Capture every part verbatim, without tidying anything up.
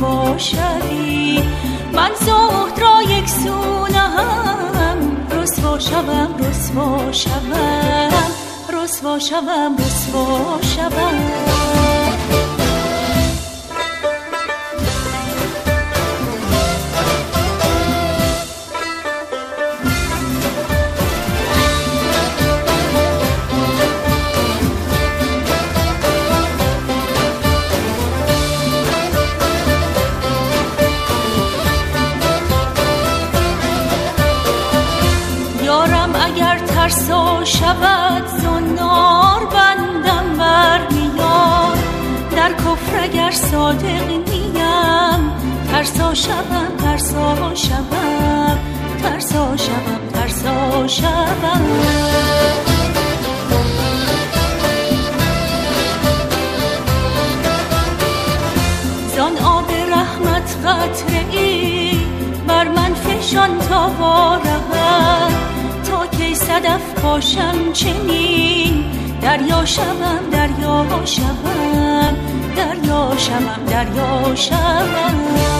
رسوا شوی. من زهد را یک سو نهم، رسوا شوم رسوا شوم رسوا شوم رسوا شوم. ترسا شود زنار بندم برمیاد، در کفر اگر صادق نیم. ترسا شوم ترسا شوم ترسا شوم ترسا شوم. زان آب رحمت قطره ای بر من فشان تا وارهد، تا کی صدف باشم چنین. دریا شوم دریا شوم دریا شوم دریا شوم.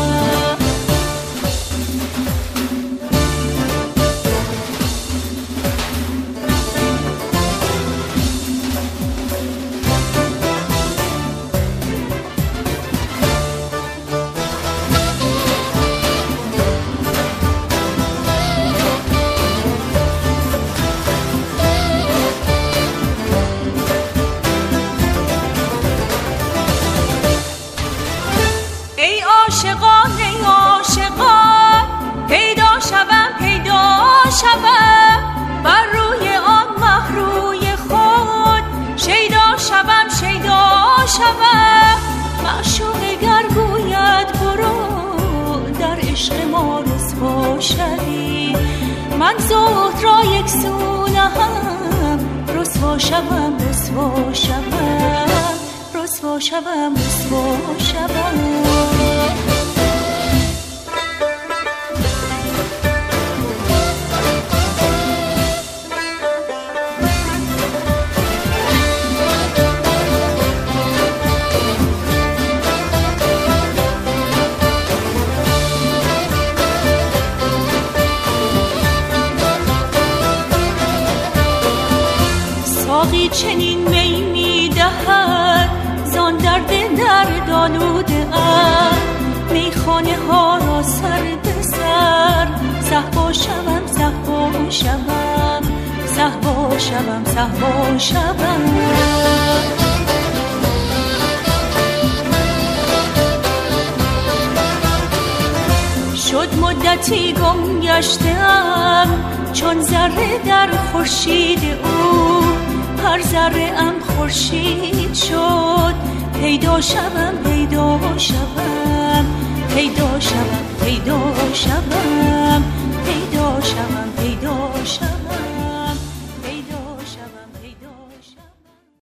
بر روی آن مهروی خود شیدا شوم شیدا شوم. معشوق گر گوید برو در عشق ما رسوا شوی. من زهد را یک سو نهم، رسوا شوم رسوا شوم رسوا شوم رسوا شوم. ساقی چنین می می دهد زان درد دردآلوده ام. میخانه ها را سر به سر صهبا شوم صهبا شوم صهبا شوم صهبا شوم. شد مدتی گم گشتم چون ذره در خورشید او. هر ذره ام خورشید شد، پیدا شوم پیدا شوم